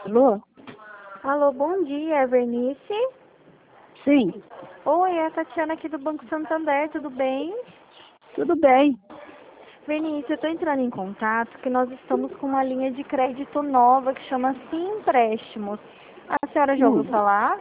Alô? Alô, bom dia, é Vernice? Sim, Oi, é a Tatiana aqui do Banco Santander, tudo bem? tudo bem. Vernice, eu estou entrando em contato porque nós estamos com uma linha de crédito nova que chama Sim Empréstimos. A senhora já ouviu Hum, falar?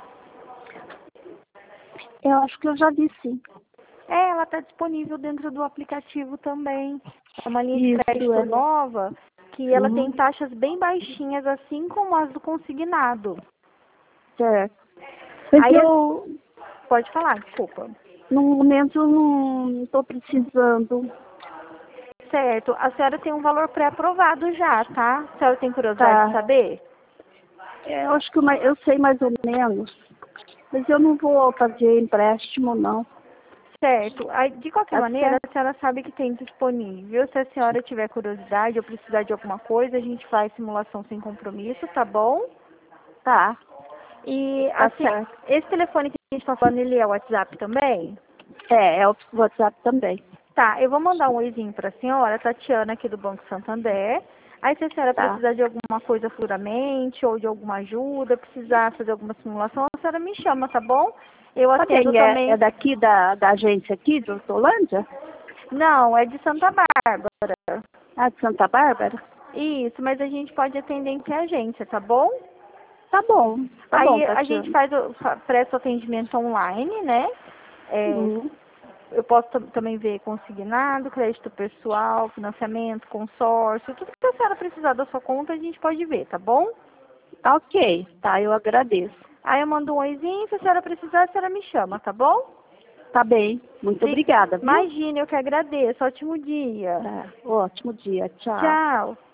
eu acho que eu já vi sim. É, ela está disponível dentro do aplicativo também. É uma linha de Isso, crédito é. nova que ela tem Uhum, taxas bem baixinhas, assim como as do consignado. certo. Mas Aí, pode falar, desculpa. no momento, eu não estou precisando. Certo, a senhora tem um valor pré-aprovado já, tá? A senhora tem curiosidade de Tá. saber? Eu acho que eu sei mais ou menos. Mas eu não vou fazer empréstimo, não. Certo. Aí, de qualquer Tá maneira, certo? a senhora sabe que tem disponível. Se a senhora tiver curiosidade ou precisar de alguma coisa, a gente faz simulação sem compromisso, tá bom? Tá, E, tá assim, certo. esse telefone que a gente está falando, ele é o WhatsApp também? É o WhatsApp também. Tá, eu vou mandar um oizinho para a senhora, Tatiana, aqui do Banco Santander. Aí, se a senhora Tá. precisar de alguma coisa futuramente ou de alguma ajuda, precisar fazer alguma simulação, a senhora me chama, tá bom? Eu Tá atendo bem, é também. daqui da agência aqui, do Hortolândia? Não, é de Santa Bárbara. Ah, de Santa Bárbara? Isso, mas a gente pode atender em que agência, tá bom? Tá bom, Aí a gente Tatiana. presta o atendimento online, né? É, Uhum. eu posso também ver consignado, crédito pessoal, financiamento, consórcio, tudo que a senhora precisar da sua conta, a gente pode ver, tá bom? Tá ok, tá, eu agradeço. Aí eu mando um oizinho, se a senhora precisar, a senhora me chama, tá bom? Tá bem, muito obrigada, viu? Imagine, eu que agradeço. Ótimo dia. Tá, ótimo dia, tchau. Tchau.